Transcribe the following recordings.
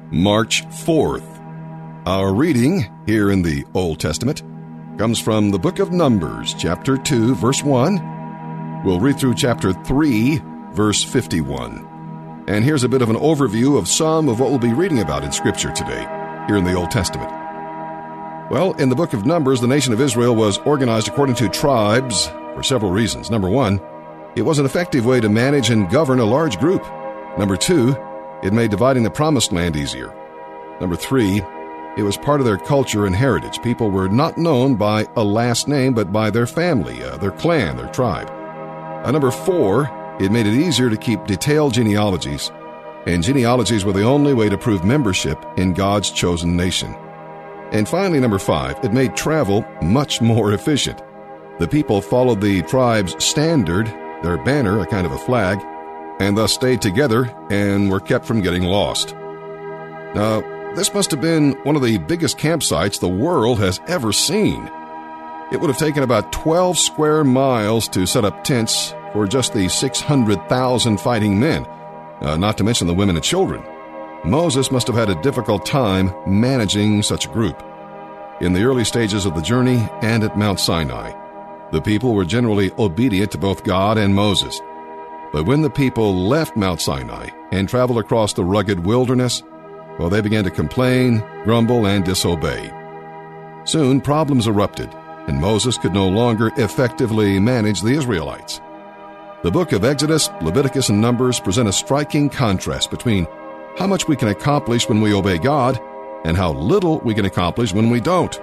March 4th. Our reading here in the Old Testament comes from the book of Numbers, chapter 2, verse 1. We'll read through chapter 3, verse 51. And here's a bit of an overview of some of what we'll be reading about in Scripture today, here in the Old Testament. Well, in the book of Numbers, the nation of Israel was organized according to tribes for several reasons. Number one, it was an effective way to manage and govern a large group. Number two, it made dividing the promised land easier. Number three, it was part of their culture and heritage. People were not known by a last name, but by their family, their clan, their tribe. Number four, it made it easier to keep detailed genealogies, and genealogies were the only way to prove membership in God's chosen nation. And finally, number five, it made travel much more efficient. The people followed the tribe's standard, their banner, a kind of a flag, and thus stayed together and were kept from getting lost. Now, this must have been one of the biggest campsites the world has ever seen. It would have taken about 12 square miles to set up tents for just the 600,000 fighting men, not to mention the women and children. Moses must have had a difficult time managing such a group. In the early stages of the journey and at Mount Sinai, the people were generally obedient to both God and Moses. But when the people left Mount Sinai and traveled across the rugged wilderness, well, they began to complain, grumble, and disobey. Soon, problems erupted, and Moses could no longer effectively manage the Israelites. The book of Exodus, Leviticus, and Numbers present a striking contrast between how much we can accomplish when we obey God and how little we can accomplish when we don't.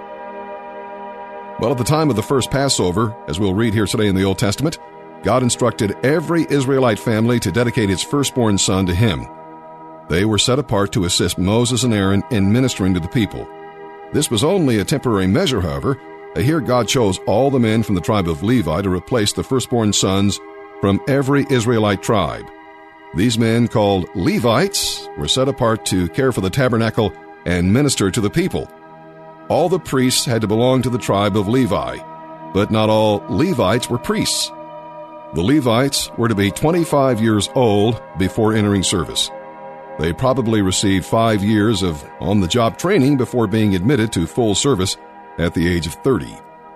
Well, at the time of the first Passover, as we'll read here today in the Old Testament, God instructed every Israelite family to dedicate its firstborn son to him. They were set apart to assist Moses and Aaron in ministering to the people. This was only a temporary measure, however. Here God chose all the men from the tribe of Levi to replace the firstborn sons from every Israelite tribe. These men, called Levites, were set apart to care for the tabernacle and minister to the people. All the priests had to belong to the tribe of Levi, but not all Levites were priests. The Levites were to be 25 years old before entering service. They probably received 5 years of on-the-job training before being admitted to full service at the age of 30.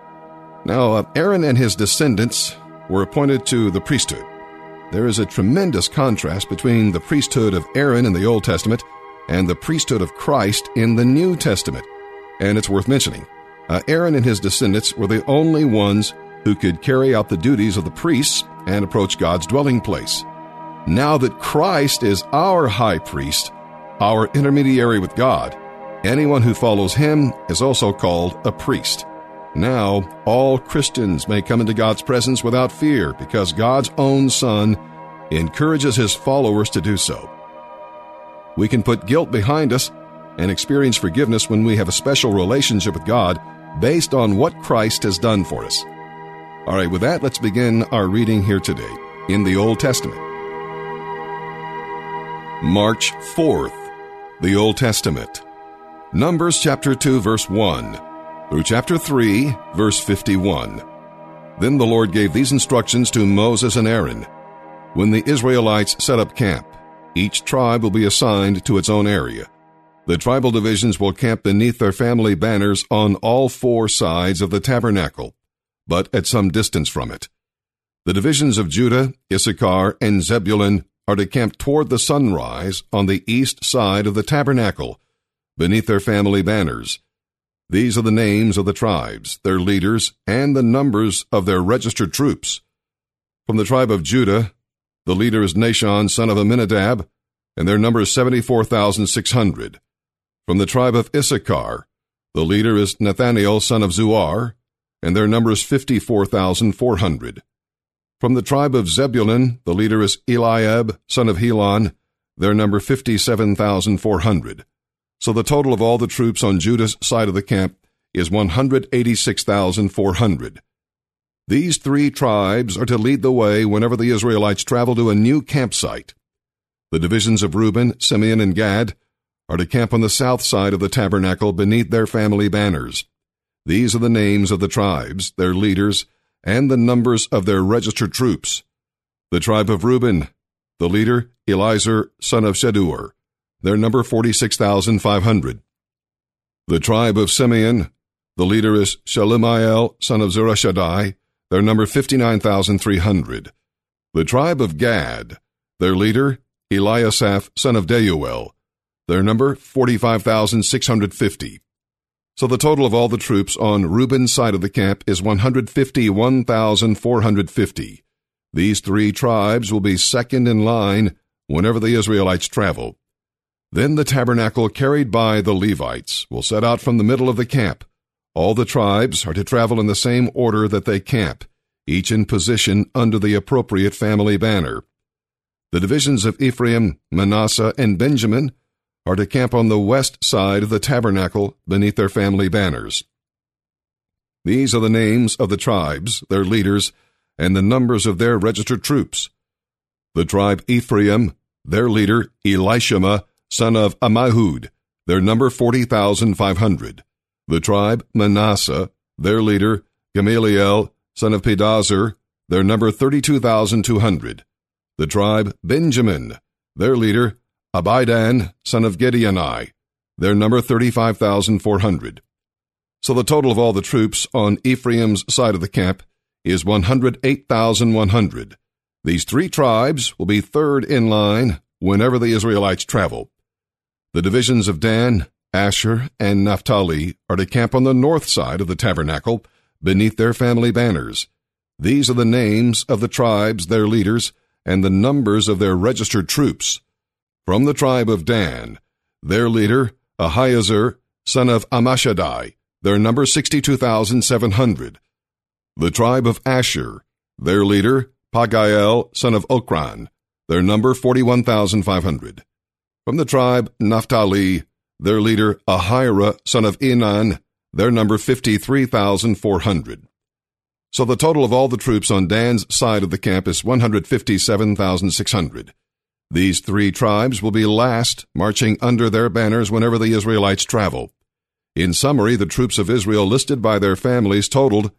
Now, Aaron and his descendants were appointed to the priesthood. There is a tremendous contrast between the priesthood of Aaron in the Old Testament and the priesthood of Christ in the New Testament, and it's worth mentioning. Aaron and his descendants were the only ones who could carry out the duties of the priests and approach God's dwelling place. Now that Christ is our high priest, our intermediary with God, anyone who follows him is also called a priest. Now, all Christians may come into God's presence without fear because God's own Son encourages his followers to do so. We can put guilt behind us and experience forgiveness when we have a special relationship with God based on what Christ has done for us. All right, with that, let's begin our reading here today in the Old Testament. March 4th, the Old Testament. Numbers chapter 2, verse 1 through chapter 3, verse 51. Then the Lord gave these instructions to Moses and Aaron. When the Israelites set up camp, each tribe will be assigned to its own area. The tribal divisions will camp beneath their family banners on all four sides of the tabernacle, but at some distance from it. The divisions of Judah, Issachar, and Zebulun are to camp toward the sunrise on the east side of the tabernacle, beneath their family banners. These are the names of the tribes, their leaders, and the numbers of their registered troops. From the tribe of Judah, the leader is Nahshon, son of Amminadab, and their number is 74,600. From the tribe of Issachar, the leader is Nathaniel, son of Zuar, and their number is 54,400. From the tribe of Zebulun, the leader is Eliab, son of Helon, their number 57,400. So the total of all the troops on Judah's side of the camp is 186,400. These three tribes are to lead the way whenever the Israelites travel to a new campsite. The divisions of Reuben, Simeon, and Gad are to camp on the south side of the tabernacle beneath their family banners. These are the names of the tribes, their leaders, and the numbers of their registered troops. The tribe of Reuben, the leader, Elizur, son of Shedeur, their number 46,500. The tribe of Simeon, the leader is Shelumiel, son of Zurishaddai, their number 59,300. The tribe of Gad, their leader Eliasaph, son of Deuel, their number 45,650. So the total of all the troops on Reuben's side of the camp is 151,450. These three tribes will be second in line whenever the Israelites travel. Then the tabernacle carried by the Levites will set out from the middle of the camp. All the tribes are to travel in the same order that they camp, each in position under the appropriate family banner. The divisions of Ephraim, Manasseh, and Benjamin are to camp on the west side of the tabernacle beneath their family banners. These are the names of the tribes, their leaders, and the numbers of their registered troops. The tribe Ephraim, their leader Elishama, son of Ammihud, their number 40,500. The tribe Manasseh, their leader Gamaliel, son of Pedazur, their number 32,200. The tribe Benjamin, their leader Abidan, son of Gideoni, their number 35,400. So the total of all the troops on Ephraim's side of the camp is 108,100. These three tribes will be third in line whenever the Israelites travel. The divisions of Dan, Asher, and Naphtali are to camp on the north side of the tabernacle beneath their family banners. These are the names of the tribes, their leaders, and the numbers of their registered troops. From the tribe of Dan, their leader Ahiezer, son of Ammishaddai, their number 62,700. The tribe of Asher, their leader Pagiel, son of Okran, their number 41,500. From the tribe Naphtali, their leader Ahira, son of Enan, their number 53,400. So the total of all the troops on Dan's side of the camp is 157,600. These three tribes will be last, marching under their banners whenever the Israelites travel. In summary, the troops of Israel listed by their families totaled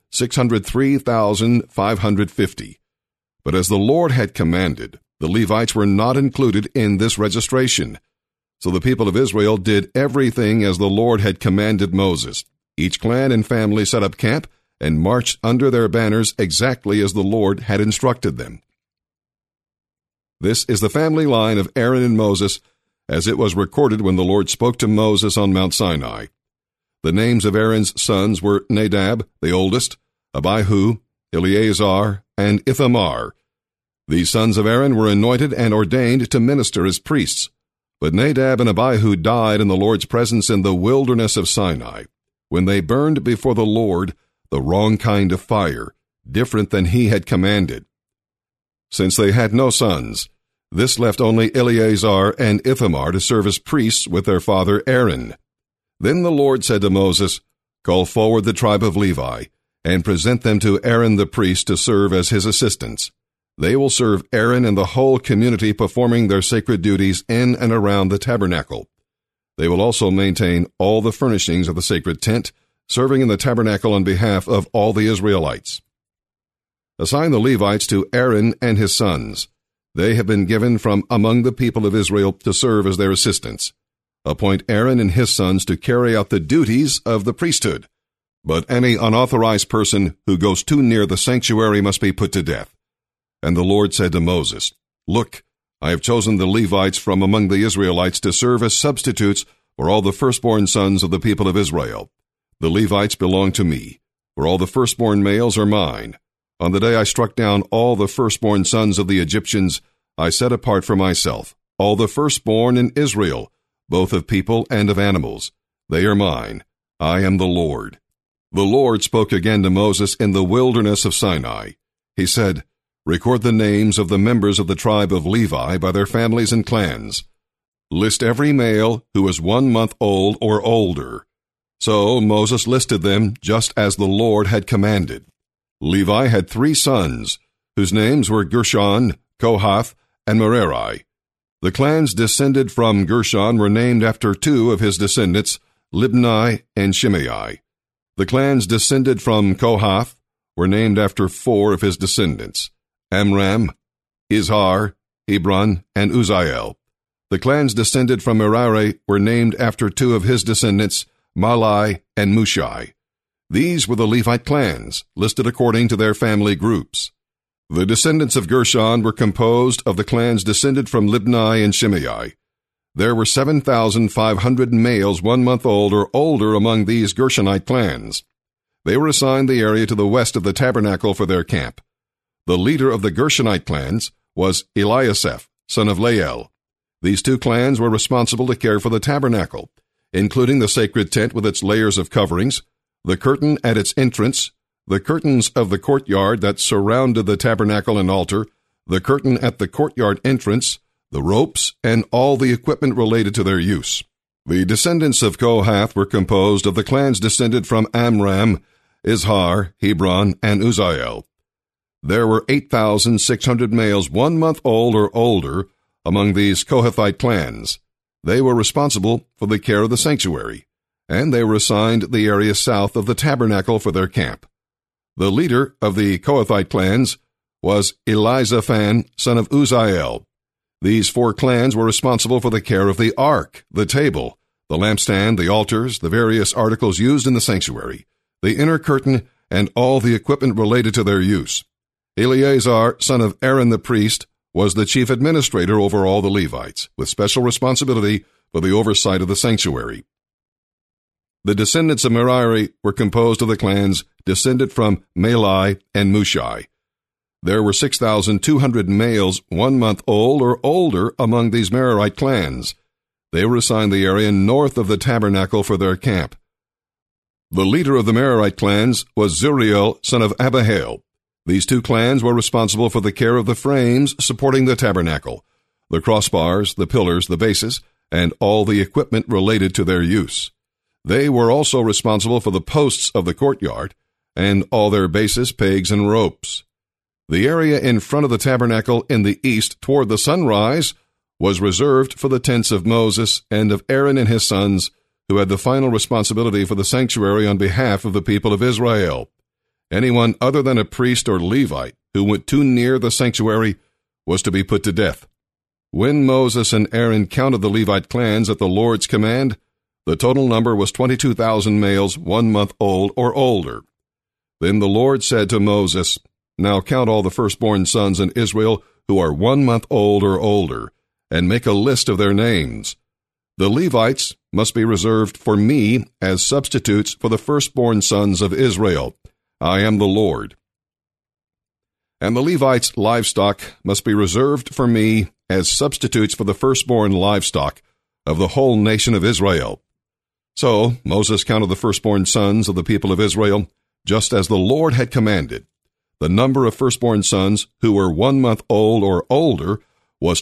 603,550. But as the Lord had commanded, the Levites were not included in this registration. So the people of Israel did everything as the Lord had commanded Moses. Each clan and family set up camp and marched under their banners exactly as the Lord had instructed them. This is the family line of Aaron and Moses, as it was recorded when the Lord spoke to Moses on Mount Sinai. The names of Aaron's sons were Nadab, the oldest, Abihu, Eleazar, and Ithamar. These sons of Aaron were anointed and ordained to minister as priests. But Nadab and Abihu died in the Lord's presence in the wilderness of Sinai, when they burned before the Lord the wrong kind of fire, different than he had commanded. Since they had no sons, this left only Eleazar and Ithamar to serve as priests with their father Aaron. Then the Lord said to Moses, "Call forward the tribe of Levi, and present them to Aaron the priest to serve as his assistants. They will serve Aaron and the whole community, performing their sacred duties in and around the tabernacle. They will also maintain all the furnishings of the sacred tent, serving in the tabernacle on behalf of all the Israelites. Assign the Levites to Aaron and his sons. They have been given from among the people of Israel to serve as their assistants. Appoint Aaron and his sons to carry out the duties of the priesthood. But any unauthorized person who goes too near the sanctuary must be put to death." And the Lord said to Moses, "Look, I have chosen the Levites from among the Israelites to serve as substitutes for all the firstborn sons of the people of Israel. The Levites belong to me, for all the firstborn males are mine. On the day I struck down all the firstborn sons of the Egyptians, I set apart for myself all the firstborn in Israel, both of people and of animals. They are mine. I am the Lord." The Lord spoke again to Moses in the wilderness of Sinai. He said, "Record the names of the members of the tribe of Levi by their families and clans. List every male who is 1 month old or older." So Moses listed them just as the Lord had commanded. Levi had 3 sons, whose names were Gershon, Kohath, and Merari. The clans descended from Gershon were named after 2 of his descendants, Libni and Shimei. The clans descended from Kohath were named after 4 of his descendants, Amram, Izhar, Hebron, and Uzziel. The clans descended from Merari were named after two of his descendants, Mahli and Mushi. These were the Levite clans, listed according to their family groups. The descendants of Gershon were composed of the clans descended from Libni and Shimei. There were 7,500 males 1 month old or older among these Gershonite clans. They were assigned the area to the west of the tabernacle for their camp. The leader of the Gershonite clans was Eliasaph, son of Lael. These two clans were responsible to care for the tabernacle, including the sacred tent with its layers of coverings, the curtain at its entrance, the curtains of the courtyard that surrounded the tabernacle and altar, the curtain at the courtyard entrance, the ropes, and all the equipment related to their use. The descendants of Kohath were composed of the clans descended from Amram, Izhar, Hebron, and Uzziel. There were 8,600 males 1 month old or older among these Kohathite clans. They were responsible for the care of the sanctuary, and they were assigned the area south of the tabernacle for their camp. The leader of the Kohathite clans was Elizaphan, son of Uzziel. These 4 clans were responsible for the care of the ark, the table, the lampstand, the altars, the various articles used in the sanctuary, the inner curtain, and all the equipment related to their use. Eleazar, son of Aaron the priest, was the chief administrator over all the Levites, with special responsibility for the oversight of the sanctuary. The descendants of Merari were composed of the clans descended from Mahli and Mushi. There were 6,200 males 1 month old or older among these Merarite clans. They were assigned the area north of the tabernacle for their camp. The leader of the Merarite clans was Zuriel, son of Abihail. These 2 clans were responsible for the care of the frames supporting the tabernacle, the crossbars, the pillars, the bases, and all the equipment related to their use. They were also responsible for the posts of the courtyard and all their bases, pegs, and ropes. The area in front of the tabernacle in the east toward the sunrise was reserved for the tents of Moses and of Aaron and his sons, who had the final responsibility for the sanctuary on behalf of the people of Israel. Anyone other than a priest or Levite who went too near the sanctuary was to be put to death. When Moses and Aaron counted the Levite clans at the Lord's command, the total number was 22,000 males 1 month old or older. Then the Lord said to Moses, "Now count all the firstborn sons in Israel who are 1 month old or older, and make a list of their names. The Levites must be reserved for me as substitutes for the firstborn sons of Israel. I am the Lord. And the Levites' livestock must be reserved for me as substitutes for the firstborn livestock of the whole nation of Israel." So Moses counted the firstborn sons of the people of Israel, just as the Lord had commanded. The number of firstborn sons who were 1 month old or older was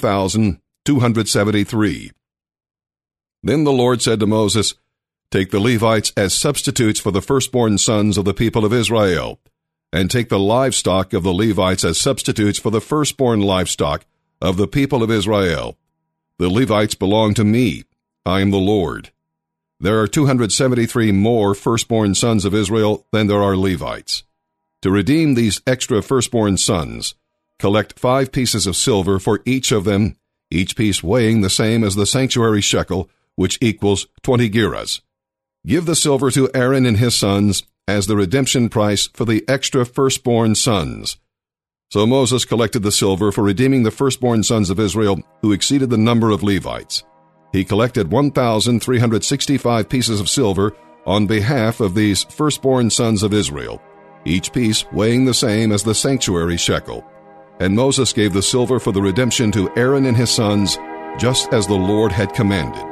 22,273. Then the Lord said to Moses, "Take the Levites as substitutes for the firstborn sons of the people of Israel, and take the livestock of the Levites as substitutes for the firstborn livestock of the people of Israel. The Levites belong to me. I am the Lord. There are 273 more firstborn sons of Israel than there are Levites. To redeem these extra firstborn sons, collect 5 pieces of silver for each of them, each piece weighing the same as the sanctuary shekel, which equals 20 gerahs. Give the silver to Aaron and his sons as the redemption price for the extra firstborn sons." So Moses collected the silver for redeeming the firstborn sons of Israel who exceeded the number of Levites. He collected 1,365 pieces of silver on behalf of these firstborn sons of Israel, each piece weighing the same as the sanctuary shekel. And Moses gave the silver for the redemption to Aaron and his sons, just as the Lord had commanded.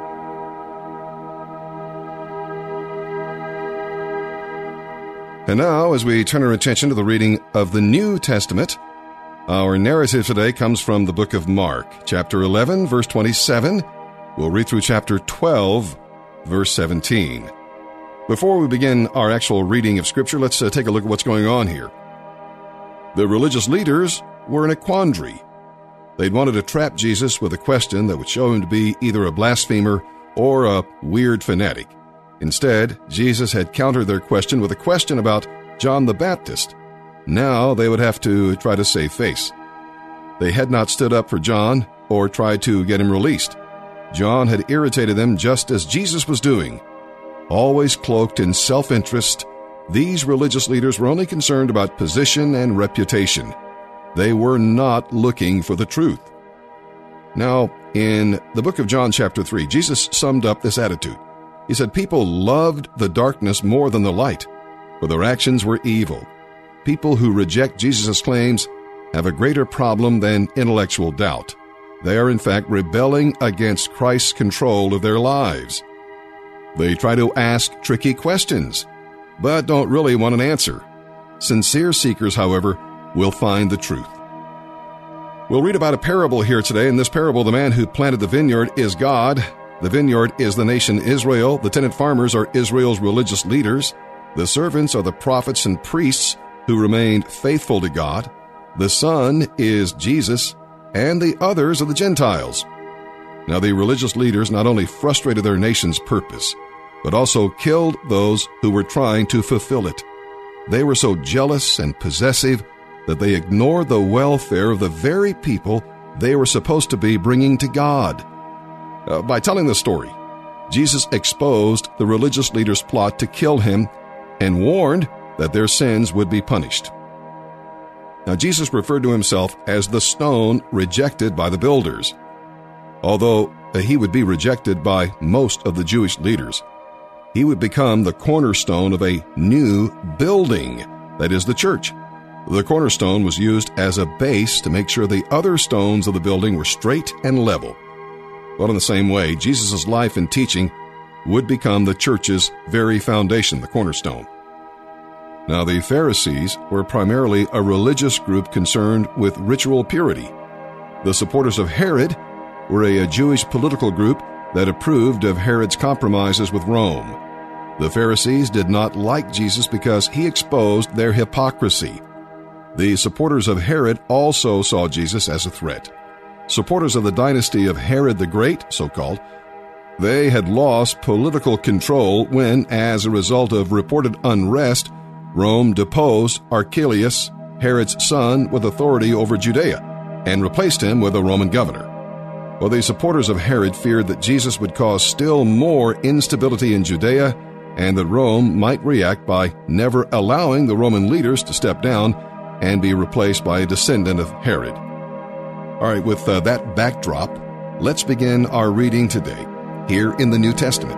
And now, as we turn our attention to the reading of the New Testament, our narrative today comes from the book of Mark, chapter 11, verse 27. We'll read through chapter 12, verse 17. Before we begin our actual reading of Scripture, let's take a look at what's going on here. The religious leaders were in a quandary. They'd wanted to trap Jesus with a question that would show him to be either a blasphemer or a weird fanatic. Instead, Jesus had countered their question with a question about John the Baptist. Now they would have to try to save face. They had not stood up for John, or tried to get him released. John had irritated them just as Jesus was doing. Always cloaked in self-interest, these religious leaders were only concerned about position and reputation. They were not looking for the truth. Now, in the book of John chapter 3, Jesus summed up this attitude. He said, "People loved the darkness more than the light, for their actions were evil." People who reject Jesus' claims have a greater problem than intellectual doubt. They are in fact rebelling against Christ's control of their lives. They try to ask tricky questions, but don't really want an answer. Sincere seekers, however, will find the truth. We'll read about a parable here today. In this parable, the man who planted the vineyard is God. The vineyard is the nation Israel. The tenant farmers are Israel's religious leaders. The servants are the prophets and priests who remained faithful to God. The Son is Jesus, and the others are the Gentiles. Now, the religious leaders not only frustrated their nation's purpose, but also killed those who were trying to fulfill it. They were so jealous and possessive that they ignored the welfare of the very people they were supposed to be bringing to God. By telling the story, Jesus exposed the religious leaders' plot to kill him and warned that their sins would be punished. Now, Jesus referred to himself as the stone rejected by the builders. Although he would be rejected by most of the Jewish leaders, he would become the cornerstone of a new building, that is, the church. The cornerstone was used as a base to make sure the other stones of the building were straight and level. Well, in the same way, Jesus' life and teaching would become the church's very foundation, the cornerstone. Now, the Pharisees were primarily a religious group concerned with ritual purity. The supporters of Herod were a Jewish political group that approved of Herod's compromises with Rome. The Pharisees did not like Jesus because he exposed their hypocrisy. The supporters of Herod also saw Jesus as a threat. Supporters of the dynasty of Herod the Great, so-called, they had lost political control when, as a result of reported unrest, Rome deposed Archelaus, Herod's son, with authority over Judea, and replaced him with a Roman governor. Well, the supporters of Herod feared that Jesus would cause still more instability in Judea, and that Rome might react by never allowing the Roman leaders to step down and be replaced by a descendant of Herod. All right, with that backdrop, let's begin our reading today, here in the New Testament.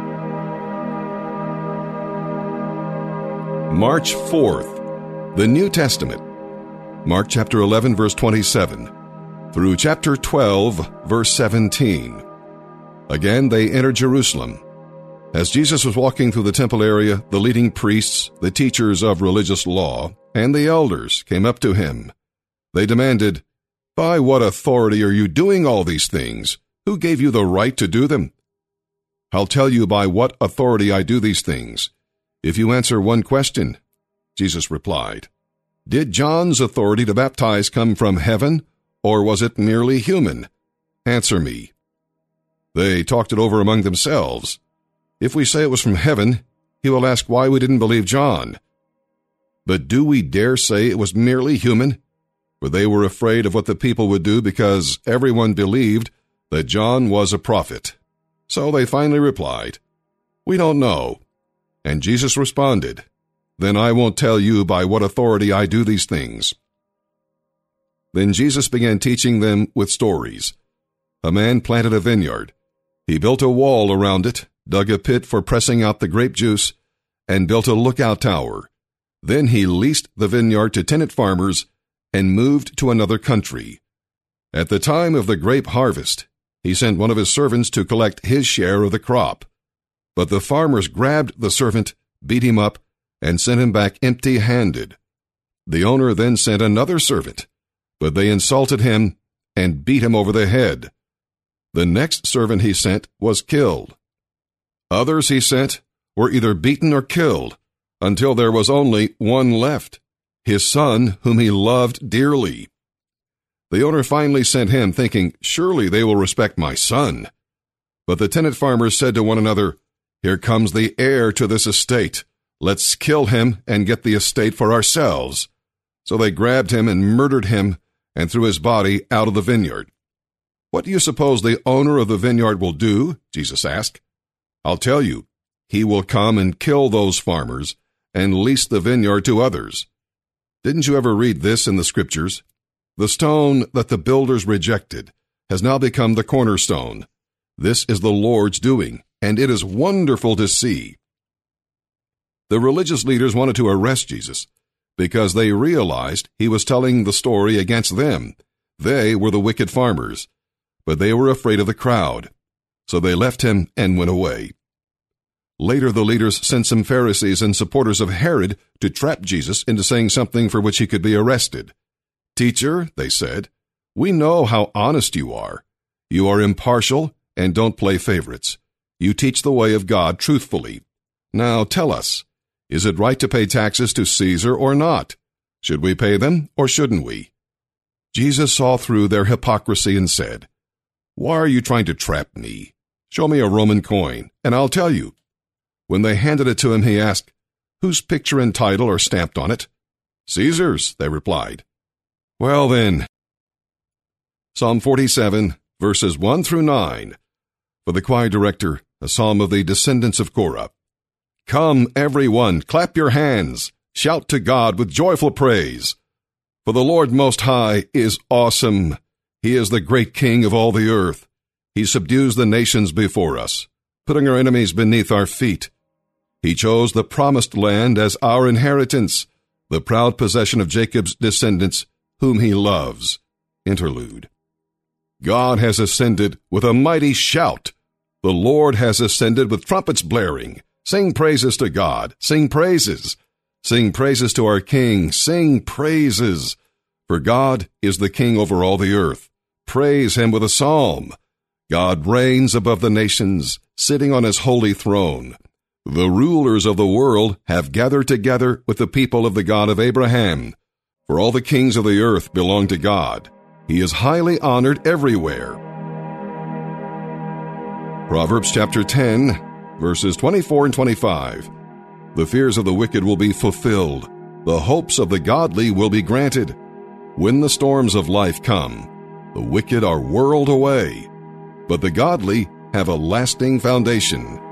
March 4th, the New Testament. Mark chapter 11, verse 27, through chapter 12, verse 17. Again, they entered Jerusalem. As Jesus was walking through the temple area, the leading priests, the teachers of religious law, and the elders came up to him. They demanded, "By what authority are you doing all these things? Who gave you the right to do them?" "I'll tell you by what authority I do these things, if you answer one question," Jesus replied. "Did John's authority to baptize come from heaven, or was it merely human? Answer me." They talked it over among themselves. "If we say it was from heaven, he will ask why we didn't believe John. But do we dare say it was merely human?" For they were afraid of what the people would do because everyone believed that John was a prophet. So they finally replied, "We don't know." And Jesus responded, "Then I won't tell you by what authority I do these things." Then Jesus began teaching them with stories. A man planted a vineyard. He built a wall around it, dug a pit for pressing out the grape juice, and built a lookout tower. Then he leased the vineyard to tenant farmers and moved to another country. At the time of the grape harvest, he sent one of his servants to collect his share of the crop. But the farmers grabbed the servant, beat him up, and sent him back empty-handed. The owner then sent another servant, but they insulted him and beat him over the head. The next servant he sent was killed. Others he sent were either beaten or killed, until there was only one left, his son whom he loved dearly. The owner finally sent him, thinking, "Surely they will respect my son." But the tenant farmers said to one another, "Here comes the heir to this estate. Let's kill him and get the estate for ourselves." So they grabbed him and murdered him and threw his body out of the vineyard. "What do you suppose the owner of the vineyard will do?" Jesus asked. "I'll tell you. He will come and kill those farmers and lease the vineyard to others." Didn't you ever read this in the Scriptures? "The stone that the builders rejected has now become the cornerstone. This is the Lord's doing, and it is wonderful to see." The religious leaders wanted to arrest Jesus because they realized he was telling the story against them. They were the wicked farmers, but they were afraid of the crowd, so they left him and went away. Later, the leaders sent some Pharisees and supporters of Herod to trap Jesus into saying something for which he could be arrested. "Teacher," they said, "we know how honest you are. You are impartial and don't play favorites. You teach the way of God truthfully. Now tell us, is it right to pay taxes to Caesar or not? Should we pay them or shouldn't we?" Jesus saw through their hypocrisy and said, "Why are you trying to trap me? Show me a Roman coin, and I'll tell you." When they handed it to him, he asked, "Whose picture and title are stamped on it?" "Caesar's," they replied. "Well then." Psalm 47, verses 1 through 9. For the choir director, a psalm of the descendants of Korah. "Come, everyone, clap your hands. Shout to God with joyful praise. For the Lord Most High is awesome. He is the great King of all the earth. He subdues the nations before us, putting our enemies beneath our feet. He chose the promised land as our inheritance, the proud possession of Jacob's descendants, whom he loves." Interlude. God has ascended with a mighty shout. The Lord has ascended with trumpets blaring. Sing praises to God. Sing praises. Sing praises to our King. Sing praises. For God is the King over all the earth. Praise him with a psalm. God reigns above the nations, sitting on his holy throne. The rulers of the world have gathered together with the people of the God of Abraham. For all the kings of the earth belong to God. He is highly honored everywhere. Proverbs chapter 10, verses 24 and 25. The fears of the wicked will be fulfilled. The hopes of the godly will be granted. When the storms of life come, the wicked are whirled away, but the godly have a lasting foundation.